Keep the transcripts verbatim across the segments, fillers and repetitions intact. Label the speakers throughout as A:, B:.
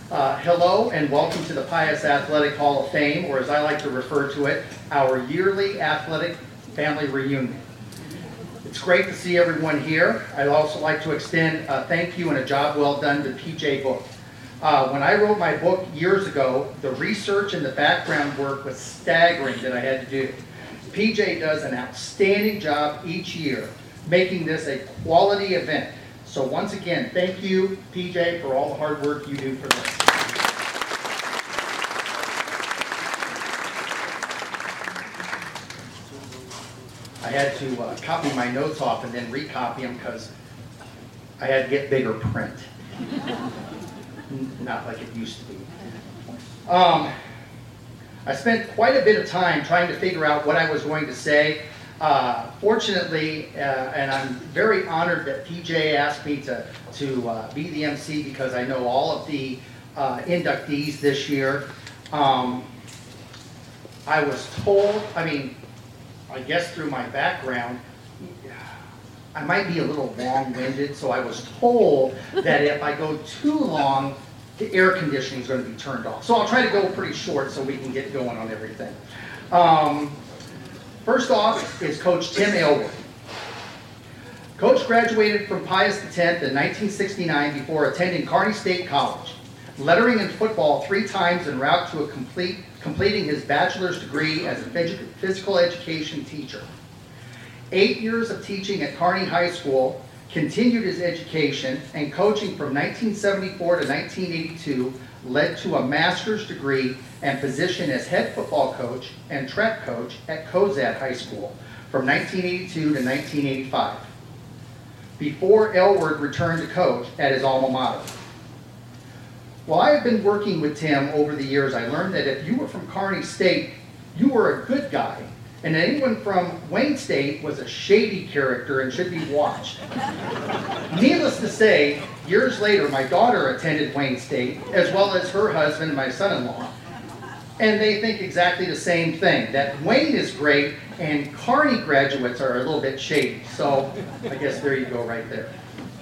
A: Uh, hello and welcome to the Pius Athletic Hall of Fame, or as I like to refer to it, our yearly athletic family reunion. It's great to see everyone here. I'd also like to extend a thank you and a job well done to P J Book. Uh, when I wrote my book years ago, the research and the background work was staggering that I had to do. P J does an outstanding job each year, making this a quality event. So once again, thank you, P J, for all the hard work you do for this. I had to uh, copy my notes off and then recopy them because I had to get bigger print. Not like it used to be. Um, I spent quite a bit of time trying to figure out what I was going to say. Uh, fortunately, uh, and I'm very honored that P J asked me to, to uh, be the M C because I know all of the uh, inductees this year. Um, I was told, I mean, I guess through my background, I might be a little long-winded, so I was told that if I go too long, the air conditioning is going to be turned off. So I'll try to go pretty short so we can get going on everything. Um, first off is Coach Tim Aylward. Coach graduated from Pius X in nineteen sixty-nine before attending Kearney State College, lettering in football three times en route to a complete, completing his bachelor's degree as a physical education teacher. Eight years of teaching at Kearney High School, continued his education, and coaching from nineteen seventy-four to nineteen eighty-two led to a master's degree and position as head football coach and track coach at Cozad High School from nineteen eighty-two to nineteen eighty-five, before Aylward returned to coach at his alma mater. While I have been working with Tim over the years, I learned that if you were from Kearney State, you were a good guy, and anyone from Wayne State was a shady character and should be watched. Needless to say, years later, my daughter attended Wayne State, as well as her husband and my son-in-law. And they think exactly the same thing, that Wayne is great and Kearney graduates are a little bit shady. So I guess there you go right there.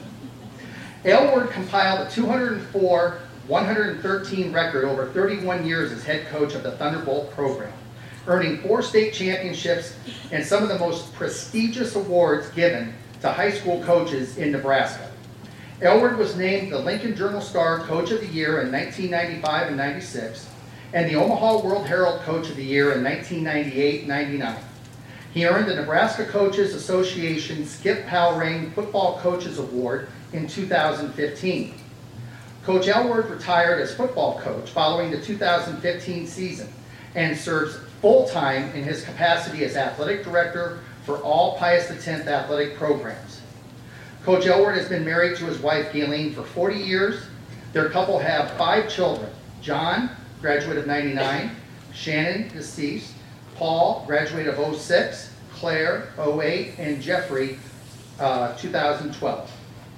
A: Aylward compiled a two hundred four, one hundred thirteen record over thirty-one years as head coach of the Thunderbolt program, earning four state championships and some of the most prestigious awards given to high school coaches in Nebraska. Aylward was named the Lincoln Journal-Star Coach of the Year in nineteen ninety-five and ninety-six, and the Omaha World Herald Coach of the Year in nineteen ninety-eight ninety-nine. He earned the Nebraska Coaches Association Skip Palrain Football Coaches Award in two thousand fifteen. Coach Aylward retired as football coach following the two thousand fifteen season and serves full-time in his capacity as athletic director for all Pius X athletic programs. Coach Aylward has been married to his wife Gayleen for forty years. Their couple have five children: John, graduate of ninety-nine, Shannon, deceased, Paul, graduate of oh six, Claire, oh eight, and Jeffrey, uh, two thousand twelve.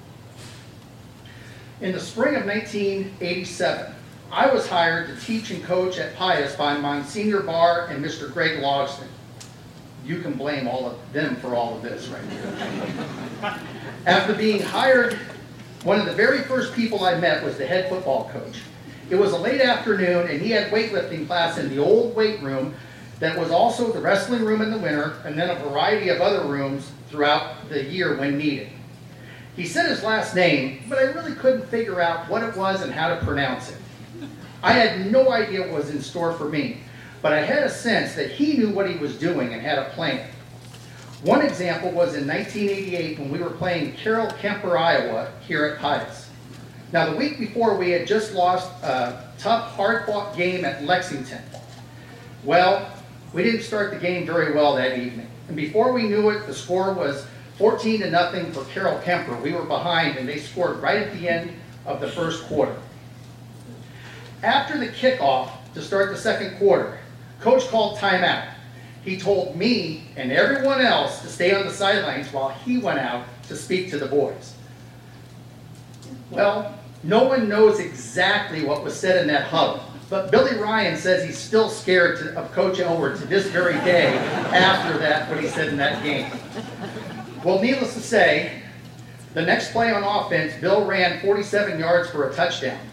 A: In the spring of nineteen eighty-seven, I was hired to teach and coach at Pius by Monsignor Barr and Mister Greg Logston. You can blame all of them for all of this right here. After being hired, one of the very first people I met was the head football coach. It was a late afternoon and he had weightlifting class in the old weight room that was also the wrestling room in the winter, and then a variety of other rooms throughout the year when needed. He said his last name, but I really couldn't figure out what it was and how to pronounce it. I had no idea what was in store for me, but I had a sense that he knew what he was doing and had a plan. One example was in nineteen eighty-eight when we were playing Carroll Kemper, Iowa, here at Pius. Now, the week before, we had just lost a tough, hard-fought game at Lexington. Well, we didn't start the game very well that evening, and before we knew it, the score was fourteen to nothing for Carroll Kemper. We were behind, and they scored right at the end of the first quarter. After the kickoff to start the second quarter, Coach called timeout. He told me and everyone else to stay on the sidelines while he went out to speak to the boys. Well, no one knows exactly what was said in that huddle, but Billy Ryan says he's still scared to, of Coach Aylward to this very day after that, what he said in that game. Well, needless to say, the next play on offense, Bill ran forty-seven yards for a touchdown.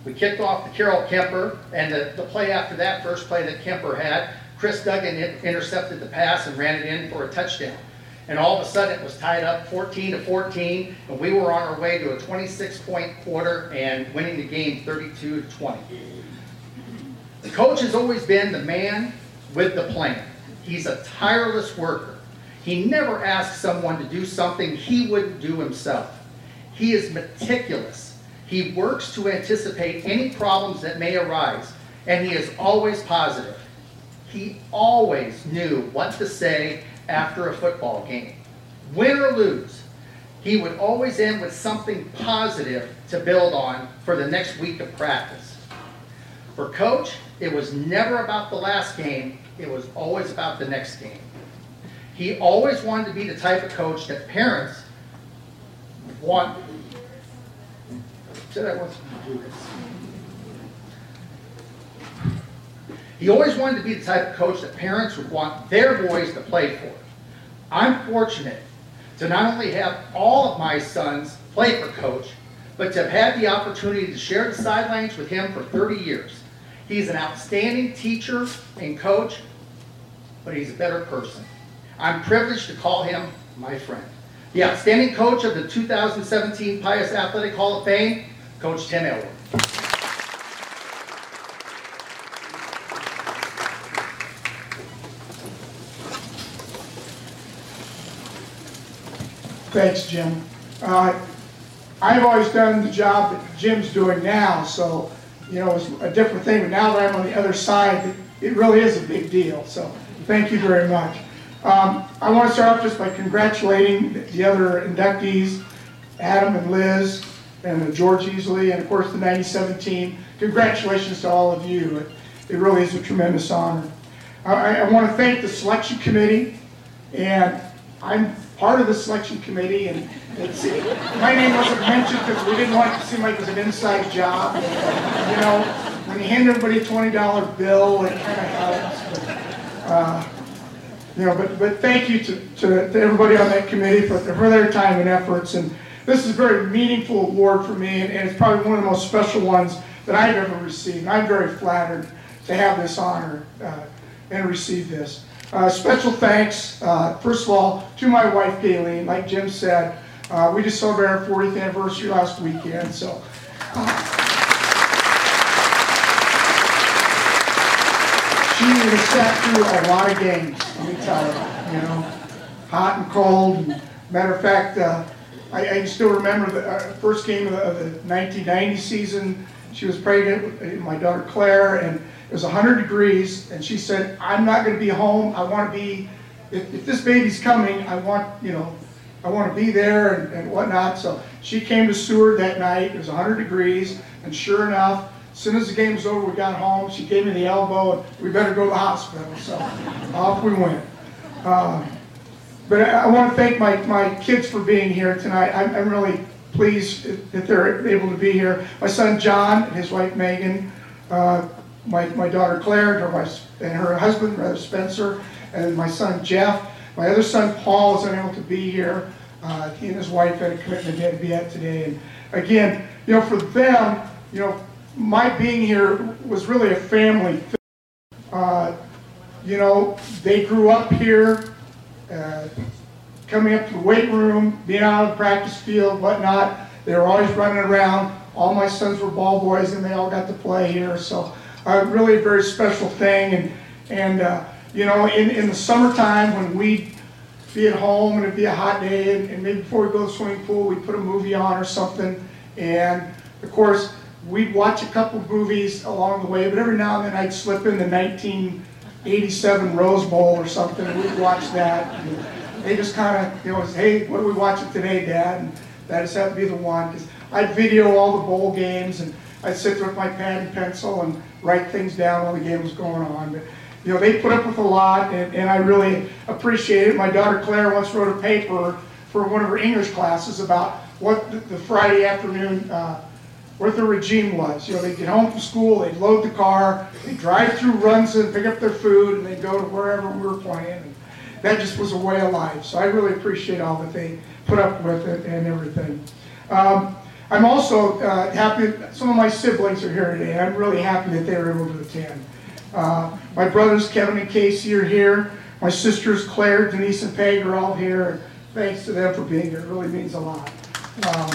A: We kicked off the Carroll Kemper, and the, the play after that, first play that Kemper had, Chris Duggan intercepted the pass and ran it in for a touchdown. And all of a sudden it was tied up fourteen to fourteen, and we were on our way to a twenty-six point quarter and winning the game thirty-two to twenty. The coach has always been the man with the plan. He's a tireless worker. He never asks someone to do something he wouldn't do himself. He is meticulous. He works to anticipate any problems that may arise, and he is always positive. He always knew what to say after a football game. Win or lose, he would always end with something positive to build on for the next week of practice. For Coach, it was never about the last game, it was always about the next game. He always wanted to be the type of coach that parents want. Said I wasn't going to do this. He always wanted to be the type of coach that parents would want their boys to play for. I'm fortunate to not only have all of my sons play for Coach, but to have had the opportunity to share the sidelines with him for thirty years. He's an outstanding teacher and coach, but he's a better person. I'm privileged to call him my friend. The outstanding coach of the two thousand seventeen Pius Athletic Hall of Fame, Coach Tim Elwood.
B: Thanks, Jim. Uh, I've always done the job that Jim's doing now, so, you know, it's a different thing. But now that I'm on the other side, it really is a big deal. So thank you very much. Um, I want to start off just by congratulating the other inductees, Adam and Liz, and George Easley, and of course the ninety-seven team. Congratulations to all of you. It, it really is a tremendous honor. I, I want to thank the selection committee, and I'm part of the selection committee, and it's, my name wasn't mentioned because we didn't want it to seem like it was an inside job. You know, when you hand everybody a twenty dollar bill, it kind of helps. But, uh, you know, but, but thank you to, to, to everybody on that committee for, for their time and efforts. And this is a very meaningful award for me, and, and it's probably one of the most special ones that I've ever received. I'm very flattered to have this honor uh, and receive this. Uh, special thanks, uh, first of all, to my wife, Gayleen. Like Jim said, uh, we just celebrated our fortieth anniversary last weekend, so. Uh, she has sat through a lot of games, let me tell you, you know, hot and cold. And matter of fact, uh, I, I can still remember the uh, first game of the, of the nineteen ninety season. She was pregnant with my daughter Claire, and it was one hundred degrees, and she said, I'm not going to be home. I want to be, if, if this baby's coming, I want, you know, I want to be there and, and whatnot. So she came to Seward that night. It was one hundred degrees, and sure enough, as soon as the game was over, we got home. She gave me the elbow, and we better go to the hospital. So off we went. Uh, but I, I want to thank my, my kids for being here tonight. I'm, I'm really pleased that they're able to be here. My son John and his wife Megan, uh, my, my daughter Claire and her, and her husband, rather Spencer, and my son Jeff. My other son Paul is unable to be here. Uh, he and his wife had a commitment they had to be at today. And again, you know, for them, you know, my being here was really a family thing. Uh, you know, they grew up here, uh, coming up to the weight room, being out on the practice field, whatnot. They were always running around. All my sons were ball boys, and they all got to play here. So uh, really a very special thing. And, and uh, you know, in, in the summertime when we'd be at home and it'd be a hot day, and, and maybe before we go to the swimming pool, we'd put a movie on or something. And of course, we'd watch a couple of movies along the way, but every now and then I'd slip in the nineteen eighty-seven Rose Bowl or something, and we'd watch that. And they just kind of, you know, say, hey, what are we watching today, Dad? And that just happened to be the one, because I'd video all the bowl games, and I'd sit there with my pad and pencil and write things down while the game was going on. But, you know, they put up with a lot, and, and I really appreciate it. My daughter Claire once wrote a paper for one of her English classes about what the, the Friday afternoon, uh, what the regime was. You know, they'd get home from school, they'd load the car, they'd drive through Runza and pick up their food, and they'd go to wherever we were playing. And that just was a way of life. So I really appreciate all that they put up with it and everything. Um, I'm also uh, happy that some of my siblings are here today. I'm really happy that they were able to attend. Uh, my brothers Kevin and Casey are here. My sisters Claire, Denise, and Peg are all here. And thanks to them for being here. It really means a lot. Um,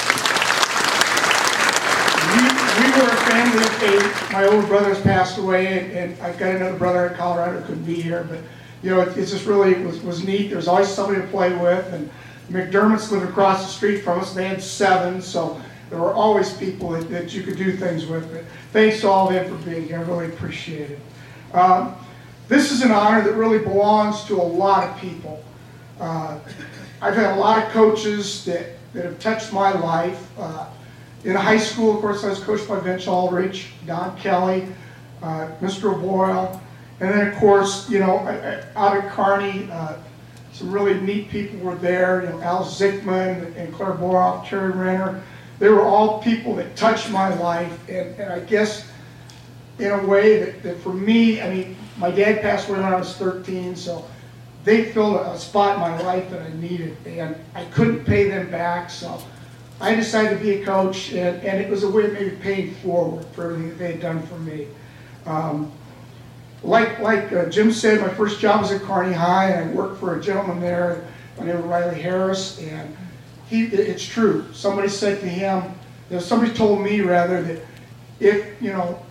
B: we, we were a family of eight. My older brother has passed away, and, and I've got another brother in Colorado who couldn't be here. But you know, it, it's just really it was, was neat. There was always somebody to play with, and McDermott's lived across the street from us. They had seven, so there were always people that, that you could do things with. But thanks to all of them for being here. I really appreciate it. Um, this is an honor that really belongs to a lot of people. Uh, I've had a lot of coaches that, that have touched my life. Uh, in high school, of course, I was coached by Vince Aldrich, Don Kelly, uh, Mister O'Boyle, and then, of course, you know, out at Kearney, uh, some really neat people were there. You know, Al Zickman and Claire Boroff, Terry Renner. They were all people that touched my life, and, and I guess in a way that, that for me, I mean, my dad passed away when I was thirteen, so they filled a spot in my life that I needed, and I couldn't pay them back, so I decided to be a coach, and, and it was a way of maybe paying forward for everything that they had done for me. Um, like like uh, Jim said, my first job was at Kearney High, and I worked for a gentleman there by the name of Riley Harris, and he, it's true. Somebody said to him, you know, somebody told me rather that if, you know,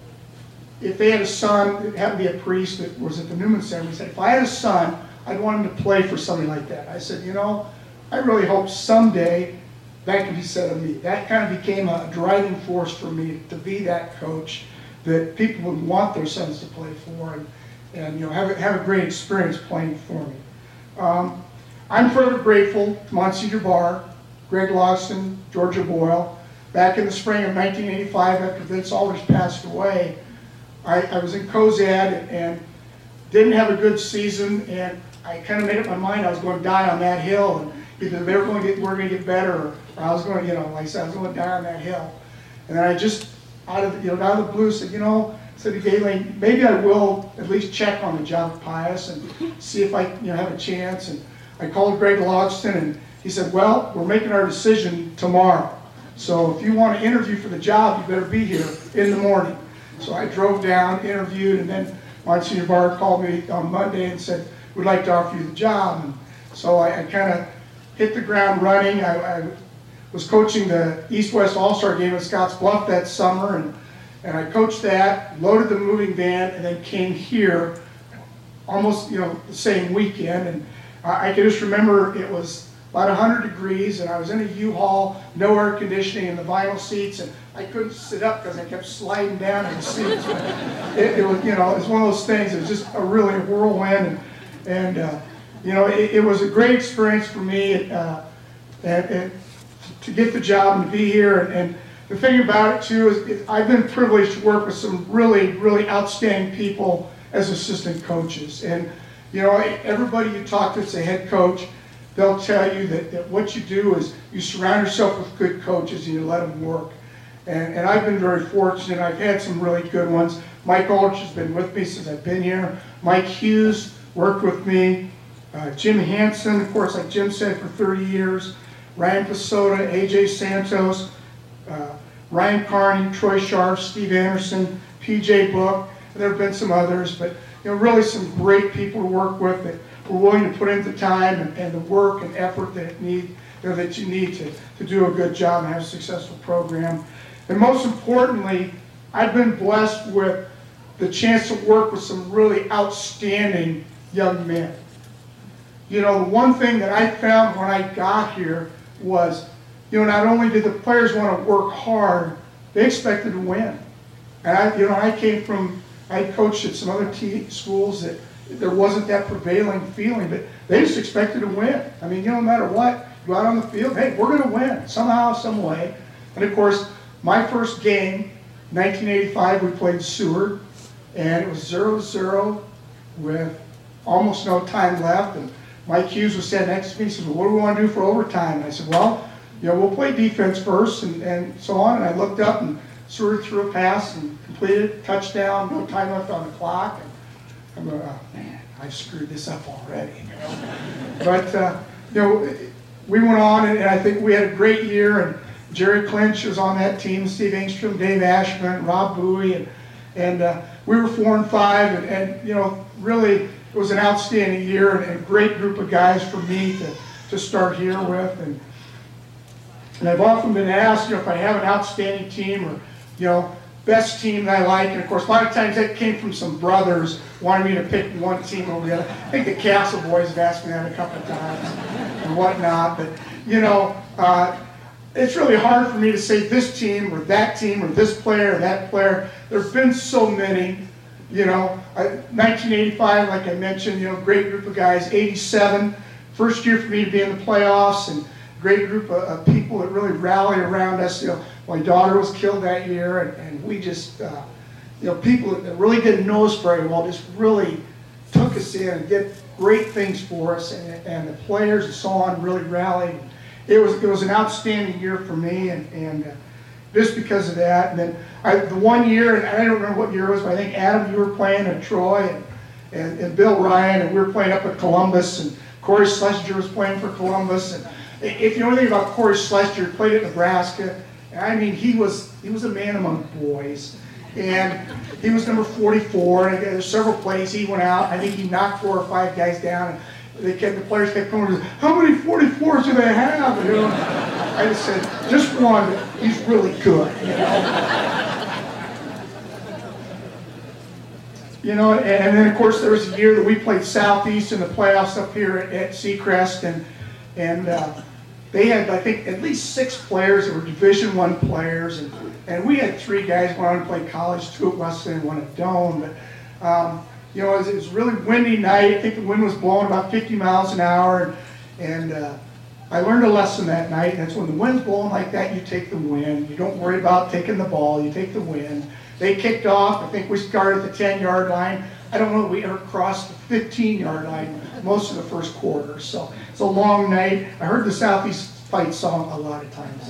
B: if they had a son that happened to be a priest that was at the Newman Center, he said, if I had a son, I'd want him to play for somebody like that. I said, you know, I really hope someday that can be said of me. That kind of became a driving force for me to be that coach that people would want their sons to play for, and, and you know, have a, have a great experience playing for me. Um, I'm forever grateful to Monsignor Barr, Greg Lawson, Georgia Boyle. Back in the spring of nineteen eighty-five, after Vince Aldrich passed away, I, I was in Cozad and, and didn't have a good season, and I kind of made up my mind I was going to die on that hill, and either they were going to get, we're going to get better, or, or I was going to, you know, like I said, I was going to die on that hill. And then I just, out of, you know, out of the blue, said, you know, said to Galen, maybe I will at least check on the job of Pius and see if I, you know, have a chance. And I called Greg Logston, and he said, well, we're making our decision tomorrow. So if you want to interview for the job, you better be here in the morning. So I drove down, interviewed, and then Monsignor Barr called me on Monday and said, we'd like to offer you the job. And so I, I kind of hit the ground running. I, I was coaching the East-West All-Star game at Scotts Bluff that summer, and, and I coached that, loaded the moving van, and then came here almost, you know, the same weekend. And I, I can just remember it was about one hundred degrees, and I was in a U-Haul, no air conditioning, in the vinyl seats, and I couldn't sit up because I kept sliding down in the seats. It, it was, you know, it was one of those things. It was just a really whirlwind, and, and uh, you know, it, it was a great experience for me, uh, and, and to get the job and to be here. And, and the thing about it too is, is I've been privileged to work with some really, really outstanding people as assistant coaches. And you know, everybody you talk to that's a head coach, they'll tell you that, that what you do is you surround yourself with good coaches and you let them work. And, and I've been very fortunate. I've had some really good ones. Mike Aldrich has been with me since I've been here. Mike Hughes worked with me. Uh, Jim Hansen, of course, like Jim said, for thirty years. Ryan Pasota, A J Santos, uh, Ryan Carney, Troy Sharp, Steve Anderson, P J Book. And there have been some others, but you know, really some great people to work with that were willing to put in the time and, and the work and effort that it need, you know, that you need to, to do a good job and have a successful program. And most importantly, I've been blessed with the chance to work with some really outstanding young men. You know, the one thing that I found when I got here was, you know, not only did the players want to work hard, they expected to win. And I, you know, I came from, I coached at some other t schools that there wasn't that prevailing feeling, but they just expected to win. I mean, you know, no matter what, go out on the field, hey, we're going to win somehow, some way. And of course, my first game, nineteen eighty-five, we played Seward, and it was zero to zero with almost no time left. And Mike Hughes was standing next to me. He said, well, what do we want to do for overtime? And I said, well, you know, we'll play defense first, and, and so on. And I looked up, and Seward threw a pass and completed, touchdown, no time left on the clock. And I'm going, oh, man, I've screwed this up already. You know? But, uh, you know, we went on, and, and I think we had a great year. And, Jerry Clinch was on that team, Steve Engstrom, Dave Ashman, Rob Bowie, and, and uh, we were four and five, and, and you know, really it was an outstanding year and, and a great group of guys for me to, to start here with. And, and I've often been asked, you know, if I have an outstanding team or, you know, best team that I like, and of course a lot of times that came from some brothers wanting me to pick one team over the other. I think the Castle boys have asked me that a couple of times and whatnot, but you know, uh, it's really hard for me to say this team or that team or this player or that player. There have been so many, you know. I, nineteen eighty-five, like I mentioned, you know, great group of guys. eighty-seven, first year for me to be in the playoffs, and great group of, of people that really rallied around us. You know, my daughter was killed that year, and, and we just, uh, you know, people that really didn't know us very well just really took us in and did great things for us, and, and the players and so on really rallied. It was it was an outstanding year for me, and, and uh, just because of that. And then I, the one year, and I don't remember what year it was, but I think Adam, you were playing at Troy, and, and, and Bill Ryan, and we were playing up at Columbus, and Corey Schlesinger was playing for Columbus. And if you know anything about Corey Schlesinger, he played at Nebraska. And I mean, he was he was a man among boys, and he was number forty-four. And there's several plays he went out. I think he knocked four or five guys down. And they kept the players kept coming. How many forty-fours do they have? And, you know, I just said, just one. He's really good. You know. You know, and, and then of course there was a year that we played Southeast in the playoffs up here at, at Seacrest, and and. Uh, They had, I think, at least six players that were Division One players, and, and we had three guys who went on to play college, two at Wesleyan and one at Doane. But, um, you know, it was, it was a really windy night. I think the wind was blowing about fifty miles an hour, and, and uh, I learned a lesson that night. That's when the wind's blowing like that, you take the wind. You don't worry about taking the ball, you take the wind. They kicked off. I think we started at the ten-yard line. I don't know if we ever crossed the fifteen-yard line most of the first quarter. So it's a long night. I heard the Southeast Fight song a lot of times.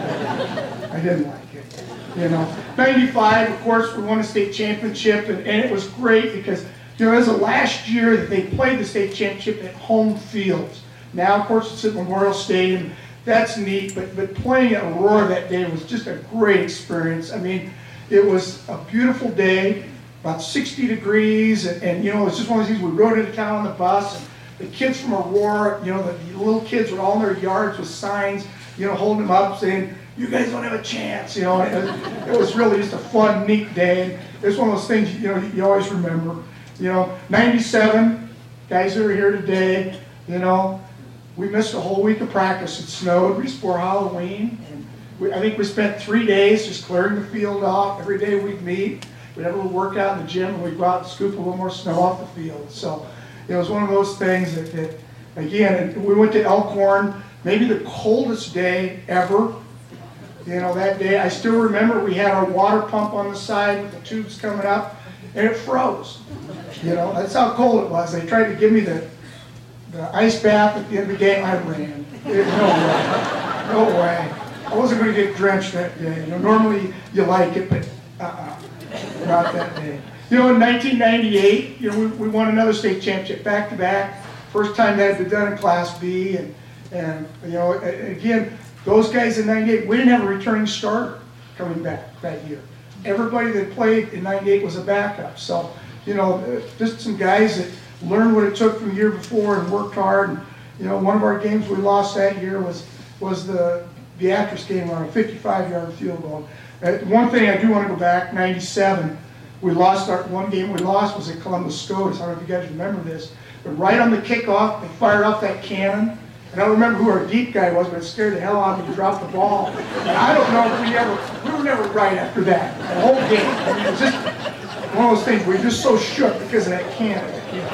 B: I didn't like it. You know, ninety-five, of course, we won a state championship, and, and it was great because, you know, it was the last year that they played the state championship at home fields. Now, of course, it's at Memorial Stadium. That's neat, but, but playing at Aurora that day was just a great experience. I mean, it was a beautiful day, about sixty degrees, and, and you know, it's just one of those things. We rode into town on the bus, and the kids from Aurora, you know, the, the little kids were all in their yards with signs, you know, holding them up saying, you guys don't have a chance, you know. And it, it was really just a fun, neat day, and it's one of those things, you know, you always remember. You know, ninety-seven, guys that are here today, you know, we missed a whole week of practice. It snowed just before Halloween, and we, I think we spent three days just clearing the field off. Every day we'd meet, we'd have a little workout in the gym, and we'd go out and scoop a little more snow off the field. So it was one of those things that, that again, we went to Elkhorn, maybe the coldest day ever. You know, that day, I still remember we had our water pump on the side with the tubes coming up, and it froze. You know, that's how cold it was. They tried to give me the, the ice bath at the end of the game. I ran. There's no way. No way. I wasn't going to get drenched that day. You know, normally you like it, but uh-uh, not that day. You know, in nineteen ninety-eight, you know, we, we won another state championship back to back. First time that had been done in Class B, and and you know, again, those guys in ninety-eight, we didn't have a returning starter coming back that year. Everybody that played in ninety-eight was a backup. So, you know, just some guys that learned what it took from the year before and worked hard. And, you know, one of our games we lost that year was was the Beatrice game on a fifty-five yard field goal. Uh, one thing I do want to go back, ninety-seven, we lost our, one game we lost was at Columbus Scotus. I don't know if you guys remember this, but right on the kickoff, they fired off that cannon. And I don't remember who our deep guy was, but it scared the hell out of me to drop the ball. And I don't know if we ever, we were never right after that, the whole game. I mean, it was just one of those things, we were just so shook because of that cannon.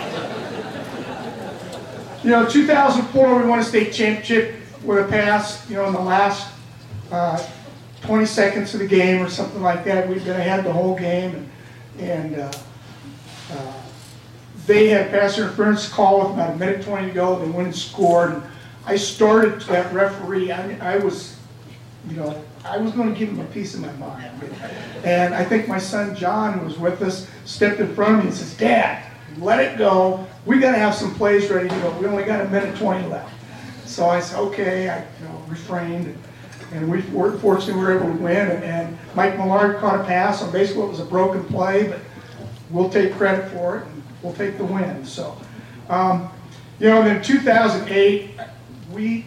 B: You know, two thousand four, we won a state championship with a pass, you know, in the last uh, twenty seconds of the game or something like that. We've been ahead the whole game, and, and uh, uh, they had pass interference call with about a minute twenty to go. They went and scored. And I started that referee. I mean, I was, you know, I was going to give him a piece of my mind. And I think my son John, who was with us, stepped in front of me and says, "Dad, let it go. We got to have some plays ready to go. We only got a minute twenty left." So I said, "Okay." I, you know, refrained. and we were, fortunately we were able to win, and, and Mike Millard caught a pass on basically what was a broken play, but we'll take credit for it, and we'll take the win. So, um, you know, then in two thousand eight, we,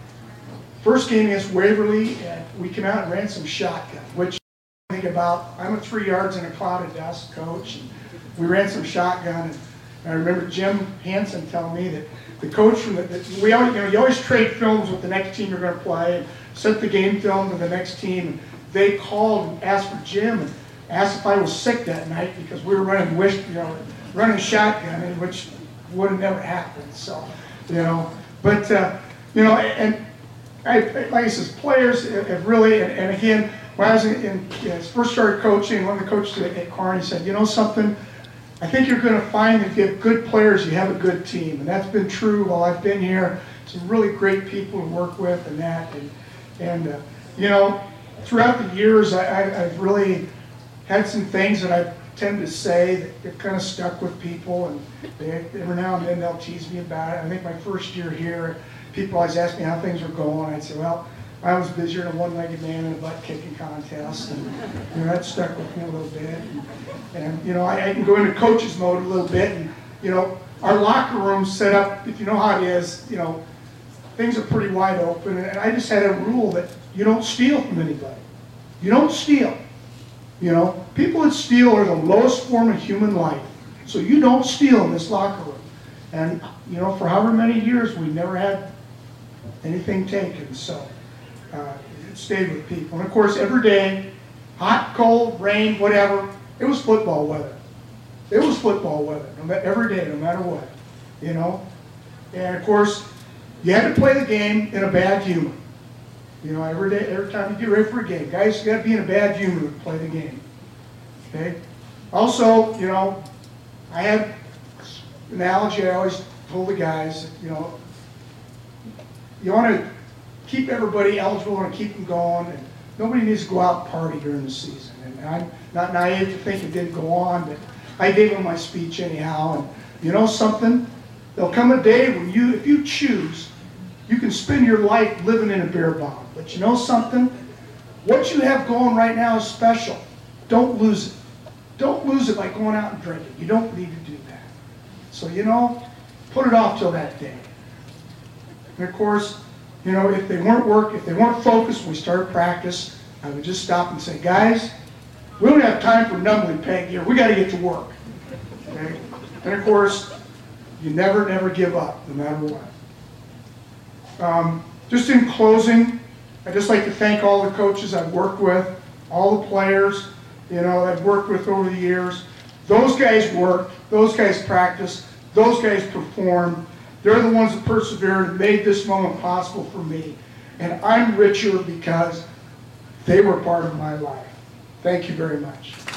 B: first game against Waverly, and we came out and ran some shotgun, which I think about, I'm a three yards in a cloud of dust coach, and we ran some shotgun, and I remember Jim Hansen telling me that the coach from the, that we always, you know, you always trade films with the next team you're going to play, and sent the game film to the next team, and they called and asked for Jim and asked if I was sick that night because we were running wish, you know, running shotgun, which would have never happened. So, you know, but uh, you know, and I, like I said, players have really, and, and again, when I was in, in you know, first started coaching, one of the coaches at, at Kearney said, you know something, I think you're going to find that if you have good players, you have a good team, and that's been true while I've been here. Some really great people to work with, and that, and and uh, you know, throughout the years, I, I, I've really had some things that I tend to say that get kind of stuck with people, and they, every now and then they'll tease me about it. I think my first year here, people always ask me how things were going. I'd say, well, I was busier than a one-legged man in a butt-kicking contest, and you know, that stuck with me a little bit. And, and you know, I, I can go into coach's mode a little bit, and you know, our locker room's set up, if you know how it is, you know, things are pretty wide open, and I just had a rule that you don't steal from anybody. You don't steal. You know, people that steal are the lowest form of human life. So you don't steal in this locker room. And, you know, for however many years, we never had anything taken. So uh, it stayed with people. And, of course, every day, hot, cold, rain, whatever, it was football weather. It was football weather, no matter, every day, no matter what, you know. And, of course, you had to play the game in a bad humor. You know, every day, every time you get ready for a game, guys, you got to be in a bad humor to play the game. Okay. Also, you know, I had an analogy I always told the guys. You know, you want to keep everybody eligible and keep them going. And nobody needs to go out and party during the season. And I'm not naive to think it didn't go on, but I gave them my speech anyhow. And you know something? There'll come a day when you, if you choose, you can spend your life living in a beer bong. But you know something? What you have going right now is special. Don't lose it. Don't lose it by going out and drinking. You don't need to do that. So, you know, put it off till that day. And of course, you know, if they weren't work, if they weren't focused when we started practice, I would just stop and say, guys, we don't have time for numbly peg here. We got to get to work. Okay? And of course, you never, never give up, no matter what. Um, just in closing, I'd just like to thank all the coaches I've worked with, all the players, you know, I've worked with over the years. Those guys worked, those guys practiced, those guys performed. They're the ones that persevered and made this moment possible for me. And I'm richer because they were part of my life. Thank you very much.